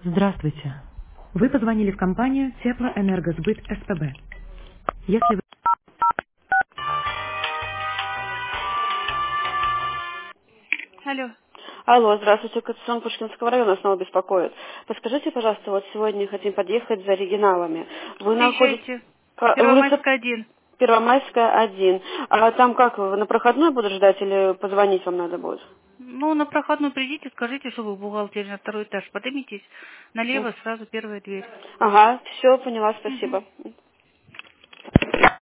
Здравствуйте. Вы позвонили в компанию Теплоэнергосбыт СПБ. Если вы... Алло. Алло, здравствуйте, Катюшон Пушкинского района снова беспокоит. Подскажите, пожалуйста, вот сегодня хотим подъехать за оригиналами. Вы находитесь... Приезжайте. Улица Первомайская, 1. Первомайская, 1. А там как, вы на проходной будут ждать или позвонить вам надо будет? Ну, на проходную придите, скажите, что вы в бухгалтерии на 2-й этаж. Поднимитесь налево, сразу первая дверь. Ага, все, поняла, Мгм. спасибо.